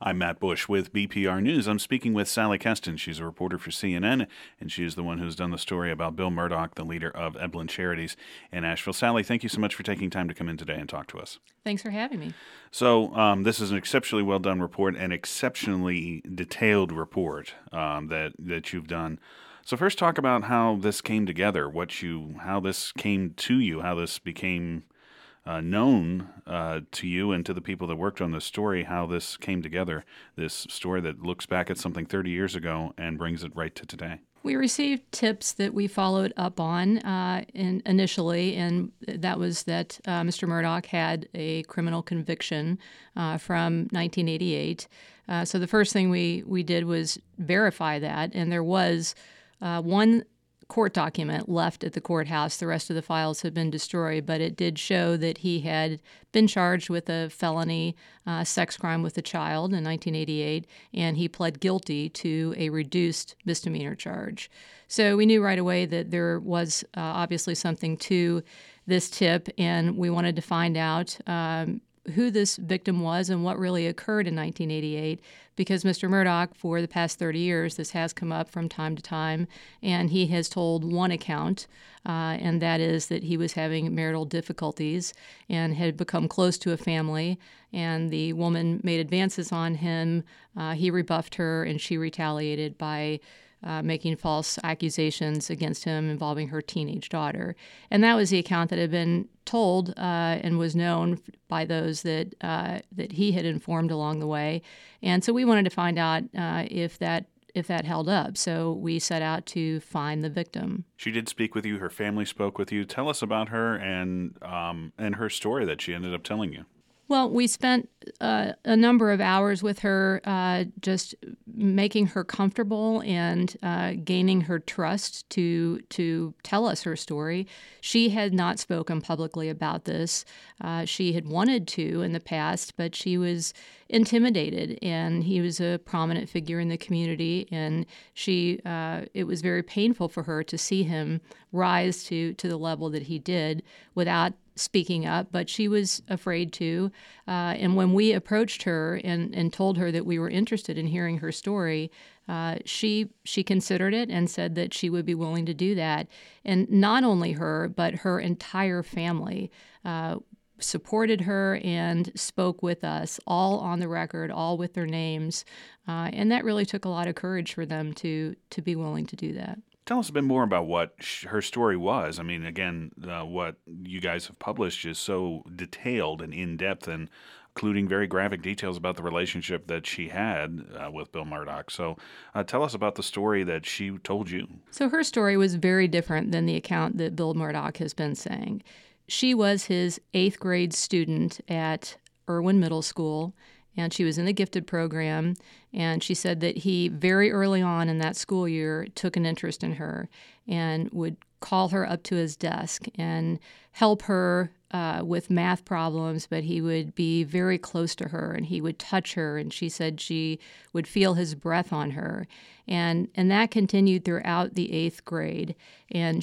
I'm Matt Bush with BPR News. I'm speaking with Sally Keston. She's a reporter for CNN, and she is the one who's done the story about Bill Murdaugh, the leader of Eblen Charities in Asheville. Sally, thank you so much for taking time to come in today and talk to us. Thanks for having me. So this is an exceptionally well-done report, an exceptionally detailed report that you've done. So first, talk about how this came together, how this came to you, how this became known to you and to the people that worked on this story, how this came together, this story that looks back at something 30 years ago and brings it right to today. We received tips that we followed up on initially, and that was that Mr. Murdaugh had a criminal conviction from 1988. So the first thing we did was verify that, and there was one court document left at the courthouse. The rest of the files had been destroyed, but it did show that he had been charged with a felony sex crime with a child in 1988, and he pled guilty to a reduced misdemeanor charge. So we knew right away that there was obviously something to this tip, and we wanted to find out who this victim was and what really occurred in 1988, because Mr. Murdaugh, for the past 30 years, this has come up from time to time, and he has told one account, and that is that he was having marital difficulties and had become close to a family, and the woman made advances on him. He rebuffed her, and she retaliated by making false accusations against him involving her teenage daughter. And that was the account that had been told and was known by those that he had informed along the way. And so we wanted to find out if that held up. So we set out to find the victim. She did speak with you. Her family spoke with you. Tell us about her and her story that she ended up telling you. Well, we spent a number of hours with her, just making her comfortable and gaining her trust to tell us her story. She had not spoken publicly about this. She had wanted to in the past, but she was intimidated, and he was a prominent figure in the community, and it was very painful for her to see him rise to the level that he did without speaking up, but she was afraid to. And when we approached her and told her that we were interested in hearing her story, she considered it and said that she would be willing to do that. And not only her, but her entire family supported her and spoke with us, all on the record, all with their names. And that really took a lot of courage for them to be willing to do that. Tell us a bit more about what her story was. I mean, again, what you guys have published is so detailed and in-depth, and including very graphic details about the relationship that she had with Bill Murdaugh. So tell us about the story that she told you. So her story was very different than the account that Bill Murdaugh has been saying. She was his 8th grade student at Irwin Middle School, and she was in the gifted program, and she said that he, very early on in that school year, took an interest in her and would call her up to his desk and help her with math problems, but he would be very close to her, and he would touch her, and she said she would feel his breath on her. And that continued throughout the 8th grade, and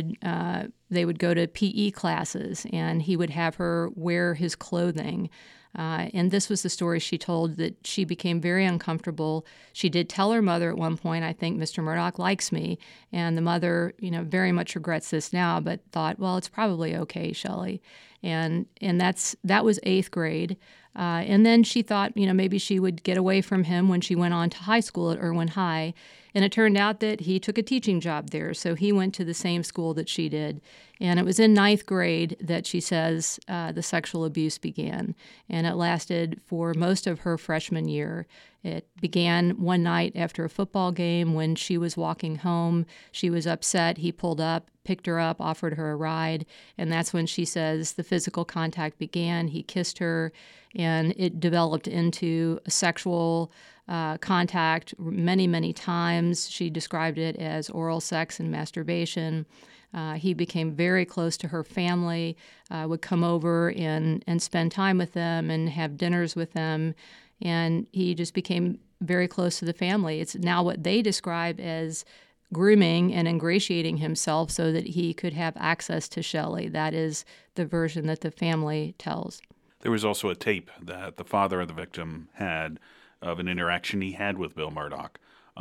they would go to PE classes, and he would have her wear his clothing. And this was the story she told, that she became very uncomfortable. She did tell her mother at one point, I think Mr. Murdaugh likes me. And the mother, very much regrets this now, but thought, well, it's probably okay, Shelley. And that was 8th grade. And then she thought, maybe she would get away from him when she went on to high school at Irwin High. And it turned out that he took a teaching job there, so he went to the same school that she did. And it was in 9th grade that she says the sexual abuse began, and it lasted for most of her freshman year. It began one night after a football game when she was walking home. She was upset. He pulled up, picked her up, offered her a ride, and that's when she says the physical contact began. He kissed her, and it developed into a sexual contact many, many times. She described it as oral sex and masturbation. He became very close to her family, would come over and spend time with them and have dinners with them. And he just became very close to the family. It's now what they describe as grooming and ingratiating himself so that he could have access to Shelley. That is the version that the family tells. There was also a tape that the father of the victim had of an interaction he had with Bill Murdaugh.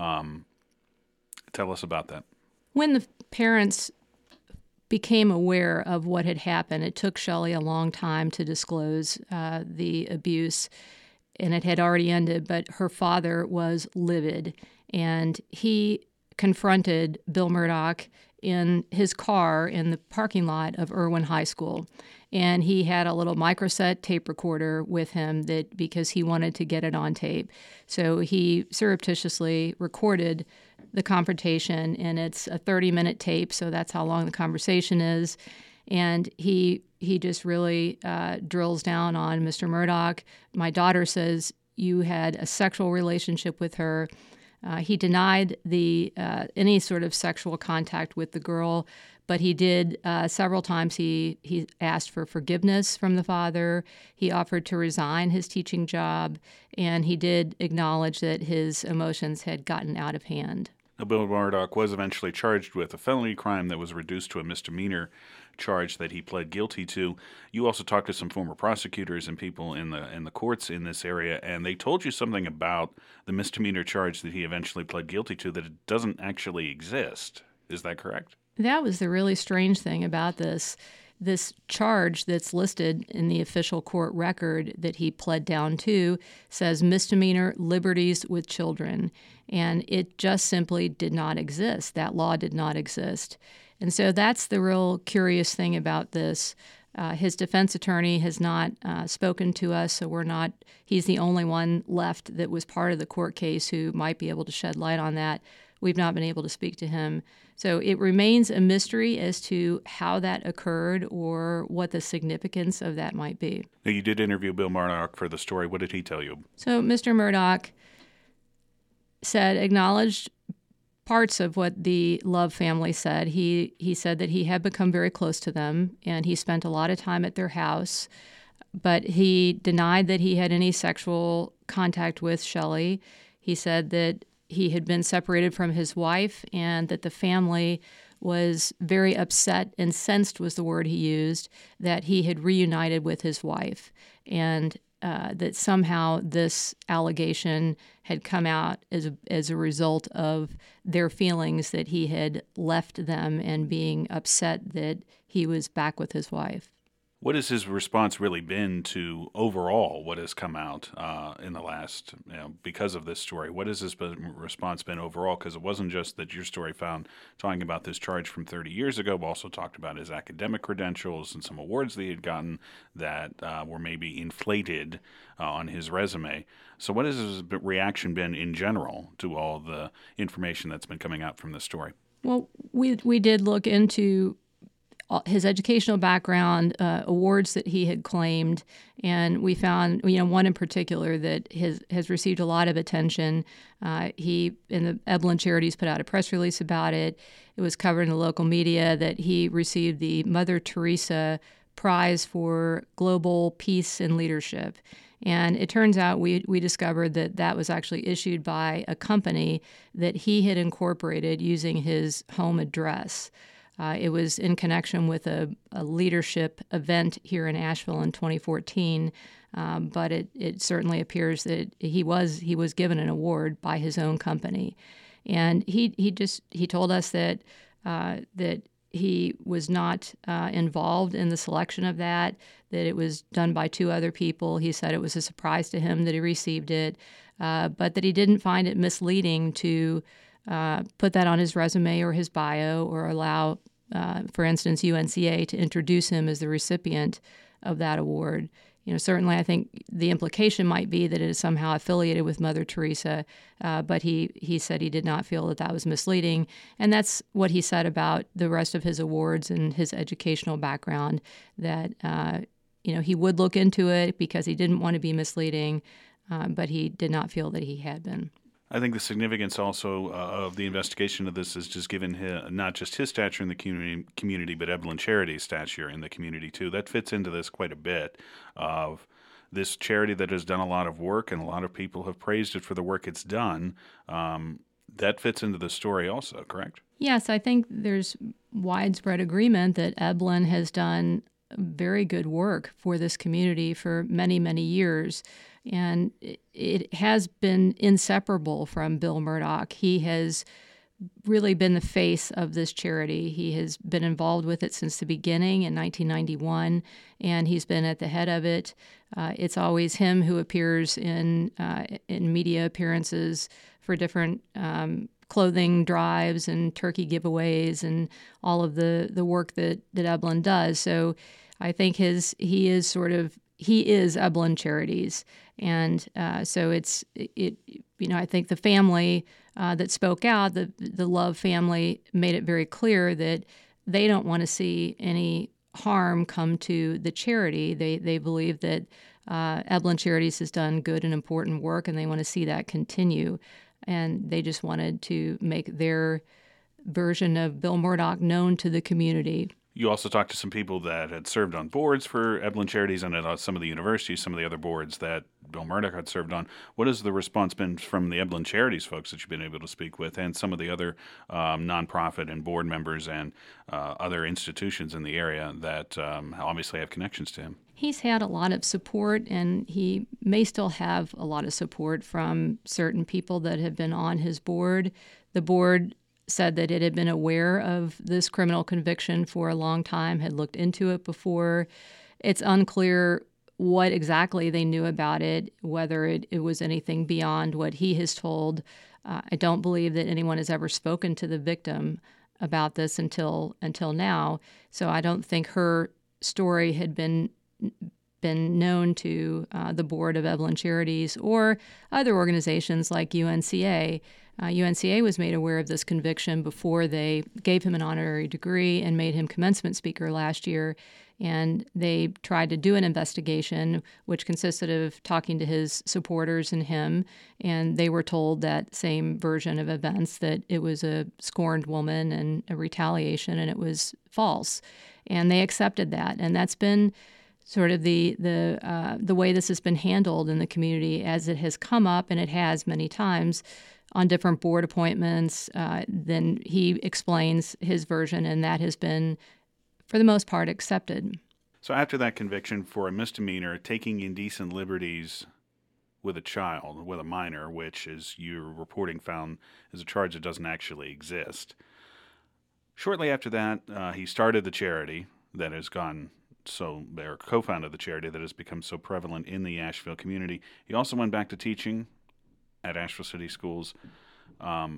Tell us about that. When the parents became aware of what had happened, it took Shelley a long time to disclose the abuse, and it had already ended, but her father was livid, and he confronted Bill Murdaugh in his car in the parking lot of Irwin High School. And he had a little microset tape recorder with him because he wanted to get it on tape. So he surreptitiously recorded the confrontation, and it's a 30-minute tape, so that's how long the conversation is. And he just really drills down on Mr. Murdaugh. My daughter says, you had a sexual relationship with her. He denied any sort of sexual contact with the girl, but he did several times. He asked for forgiveness from the father. He offered to resign his teaching job, and he did acknowledge that his emotions had gotten out of hand. Now, Bill Murdaugh was eventually charged with a felony crime that was reduced to a misdemeanor charge that he pled guilty to. You also talked to some former prosecutors and people in the courts in this area, and they told you something about the misdemeanor charge that he eventually pled guilty to, that it doesn't actually exist. Is that correct? That was the really strange thing about this. This charge that's listed in the official court record that he pled down to says misdemeanor liberties with children, and it just simply did not exist. That law did not exist. And so that's the real curious thing about this. His defense attorney has not spoken to us, so he's the only one left that was part of the court case who might be able to shed light on that. We've not been able to speak to him. So it remains a mystery as to how that occurred or what the significance of that might be. Now, you did interview Bill Murdaugh for the story. What did he tell you? So Mr. Murdaugh acknowledged parts of what the Love family said. He said that he had become very close to them, and he spent a lot of time at their house, but he denied that he had any sexual contact with Shelley. He said that he had been separated from his wife and that the family was very upset, incensed was the word he used, that he had reunited with his wife, and that somehow this allegation had come out as a result of their feelings that he had left them and being upset that he was back with his wife. What has his response really been to overall what has come out in the last, because of this story? What has his response been overall? Because it wasn't just that your story found talking about this charge from 30 years ago, but also talked about his academic credentials and some awards that he had gotten that were maybe inflated on his resume. So what has his reaction been in general to all the information that's been coming out from this story? Well, we did look into his educational background, awards that he had claimed, and we found, one in particular that has received a lot of attention. He, in the Eblin Charities, put out a press release about it. It was covered in the local media that he received the Mother Teresa Prize for Global Peace and Leadership. And it turns out we discovered that was actually issued by a company that he had incorporated using his home address. It was in connection with a leadership event here in Asheville in 2014, but it certainly appears that he was given an award by his own company, and he told us that he was not involved in the selection of that it was done by two other people. He said it was a surprise to him that he received it, but that he didn't find it misleading to put that on his resume or his bio or allow, for instance, UNCA to introduce him as the recipient of that award. Certainly I think the implication might be that it is somehow affiliated with Mother Teresa, but he said he did not feel that was misleading. And that's what he said about the rest of his awards and his educational background, that he would look into it because he didn't want to be misleading, but he did not feel that he had been. I think the significance also of the investigation of this is just given not just his stature in the community, but Eblin Charity's stature in the community too. That fits into this quite a bit, of this charity that has done a lot of work, and a lot of people have praised it for the work it's done. That fits into the story also, correct? Yes, I think there's widespread agreement that Eblin has done very good work for this community for many, many years. And it has been inseparable from Bill Murdoch. He has really been the face of this charity. He has been involved with it since the beginning in 1991, and he's been at the head of it. It's always him who appears in media appearances for different clothing drives and turkey giveaways and all of the work that Eblen does. So I think he is Eblen Charities, and so I think the family that spoke out, the Love family, made it very clear that they don't want to see any harm come to the charity. They believe that Eblen Charities has done good and important work, and they want to see that continue. And they just wanted to make their version of Bill Murdoch known to the community. You also talked to some people that had served on boards for Eblen Charities and at some of the universities, some of the other boards that Bill Murdoch had served on. What has the response been from the Eblen Charities folks that you've been able to speak with, and some of the other nonprofit and board members and other institutions in the area that obviously have connections to him? He's had a lot of support, and he may still have a lot of support from certain people that have been on his board. The board said that it had been aware of this criminal conviction for a long time, had looked into it before. It's unclear what exactly they knew about it, whether it was anything beyond what he has told. I don't believe that anyone has ever spoken to the victim about this until now. So I don't think her story had been known to the board of Eblen Charities or other organizations like UNCA. UNCA was made aware of this conviction before they gave him an honorary degree and made him commencement speaker last year. And they tried to do an investigation, which consisted of talking to his supporters and him. And they were told that same version of events, that it was a scorned woman and a retaliation, and it was false. And they accepted that. And that's been sort of the way this has been handled in the community as it has come up, and it has many times on different board appointments. Then he explains his version, and that has been, for the most part, accepted. So after that conviction for a misdemeanor, taking indecent liberties with a child, with a minor, which, as you're reporting, found is a charge that doesn't actually exist. Shortly after that, he started the charity that has gone or co-founded the charity that has become so prevalent in the Asheville community. He also went back to teaching at Asheville City Schools. How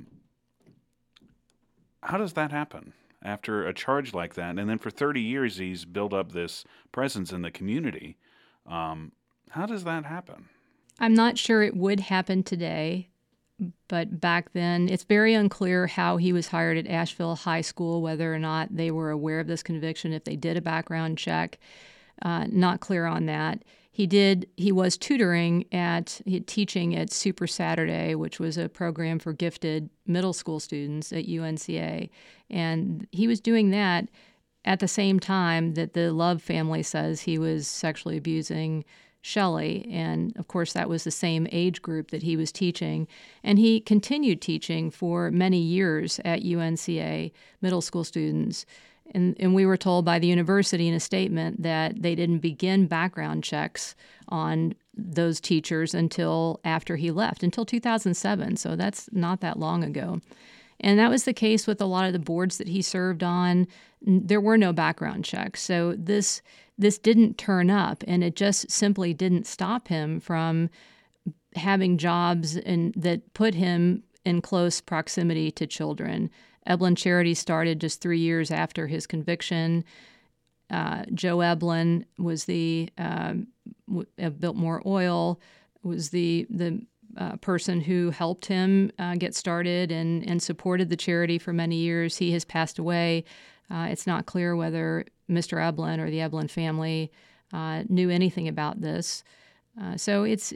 does that happen after a charge like that? And then for 30 years, he's built up this presence in the community. How does that happen? I'm not sure it would happen today, but back then, it's very unclear how he was hired at Asheville High School, whether or not they were aware of this conviction, if they did a background check. Not clear on that. He was teaching at Super Saturday, which was a program for gifted middle school students at UNCA. And he was doing that at the same time that the Love family says he was sexually abusing Shelley. And of course, that was the same age group that he was teaching. And he continued teaching for many years at UNCA middle school students. And we were told by the university in a statement that they didn't begin background checks on those teachers until after he left, until 2007. So that's not that long ago. And that was the case with a lot of the boards that he served on. There were no background checks. So this didn't turn up, and it just simply didn't stop him from having jobs that put him in close proximity to children. Eblen Charity started just 3 years after his conviction. Joe Eblen was Biltmore Oil, was the person who helped him get started and supported the charity for many years. He has passed away. It's not clear whether Mr. Eblen or the Eblen family knew anything about this. So it's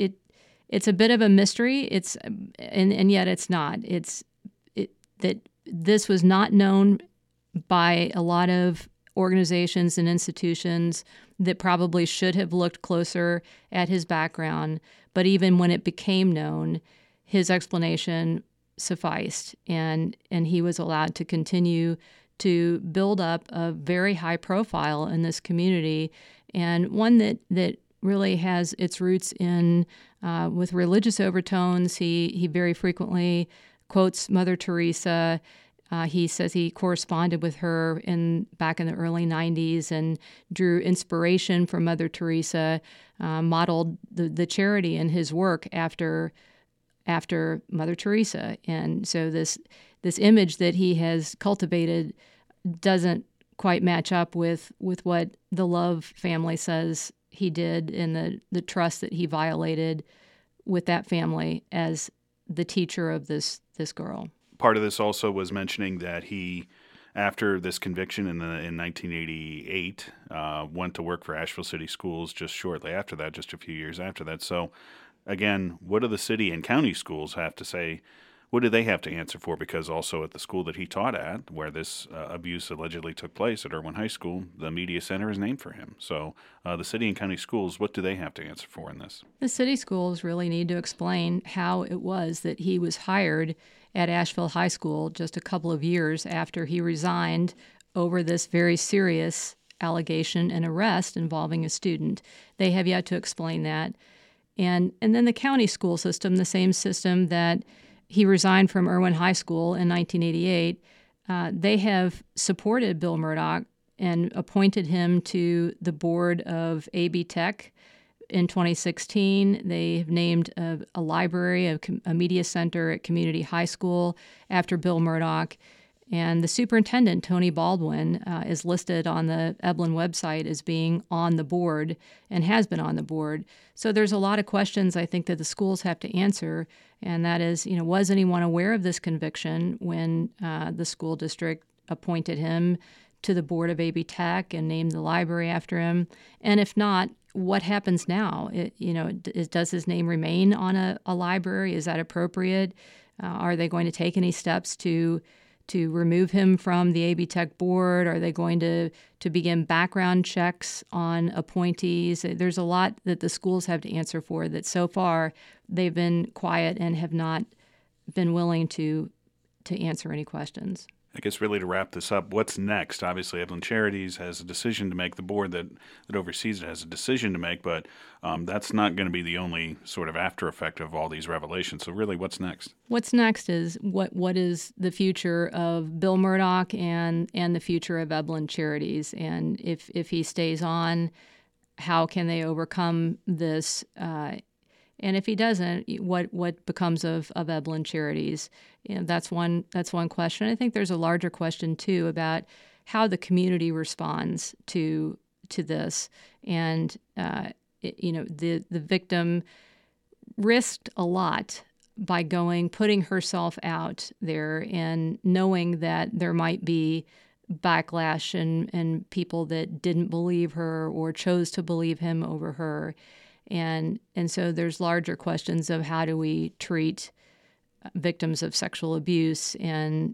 a bit of a mystery. And yet it's not. That this was not known by a lot of organizations and institutions that probably should have looked closer at his background. But even when it became known, his explanation sufficed, and he was allowed to continue to build up a very high profile in this community, and one that really has its roots in with religious overtones. He very frequently quotes Mother Teresa. He says he corresponded with her back in the early 90s and drew inspiration from Mother Teresa, modeled the charity in his work after Mother Teresa. And so this image that he has cultivated doesn't quite match up with what the Love family says he did and the trust that he violated with that family as the teacher of this girl. Part of this also was mentioning that he, after this conviction in 1988, went to work for Asheville City Schools just shortly after that, just a few years after that. So, again, what do the city and county schools have to say? What do they have to answer for? Because also at the school that he taught at, where this abuse allegedly took place at Irwin High School, the media center is named for him. So the city and county schools, what do they have to answer for in this? The city schools really need to explain how it was that he was hired at Asheville High School just a couple of years after he resigned over this very serious allegation and arrest involving a student. They have yet to explain that. And then the county school system, the same system that he resigned from Irwin High School in 1988. They have supported Bill Murdoch and appointed him to the board of AB Tech in 2016. They have named a library, a media center at Community High School after Bill Murdoch. And the superintendent, Tony Baldwin, is listed on the Eblen website as being on the board and has been on the board. So there's a lot of questions I think that the schools have to answer, and that is, was anyone aware of this conviction when the school district appointed him to the board of AB Tech and named the library after him? And if not, what happens now? Does his name remain on a library? Is that appropriate? Are they going to take any steps to remove him from the AB Tech board? Are they going to begin background checks on appointees? There's a lot that the schools have to answer for that so far they've been quiet and have not been willing to answer any questions. I guess really to wrap this up, what's next? Obviously, Eblen Charities has a decision to make. The board that oversees it has a decision to make, but that's not going to be the only sort of after effect of all these revelations. So really, what's next? What's next is what is the future of Bill Murdoch and the future of Eblen Charities? And if he stays on, how can they overcome this? And if he doesn't, what becomes of Eblen Charities? That's one question. I think there's a larger question too about how the community responds to this. And the victim risked a lot by putting herself out there and knowing that there might be backlash and people that didn't believe her or chose to believe him over her. And so there's larger questions of how do we treat victims of sexual abuse and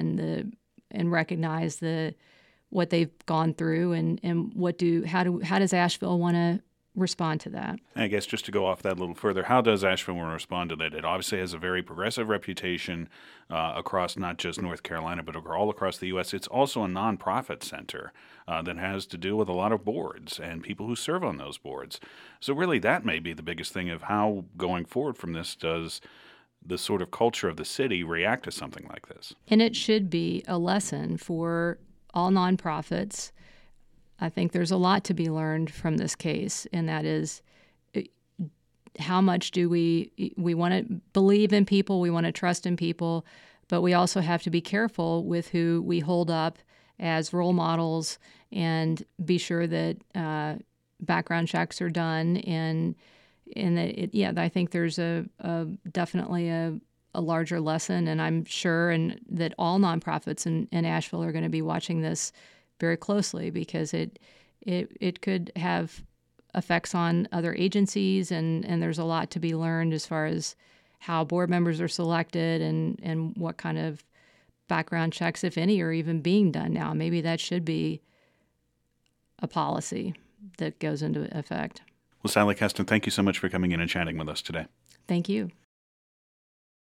recognize what they've gone through and how does Asheville want to respond to that? I guess just to go off that a little further, how does Asheville want to respond to that? It obviously has a very progressive reputation across not just North Carolina, but all across the U.S. It's also a nonprofit center that has to do with a lot of boards and people who serve on those boards. So really that may be the biggest thing of how going forward from this does the sort of culture of the city react to something like this. And it should be a lesson for all nonprofits. I think there's a lot to be learned from this case, and that is how much do we want to believe in people, we want to trust in people, but we also have to be careful with who we hold up as role models and be sure that background checks are done and that I think there's definitely a larger lesson, and I'm sure that all nonprofits in Asheville are going to be watching this very closely because it could have effects on other agencies, and there's a lot to be learned as far as how board members are selected and what kind of background checks, if any, are even being done now. Maybe that should be a policy that goes into effect. Well, Sally Keston, thank you so much for coming in and chatting with us today. Thank you.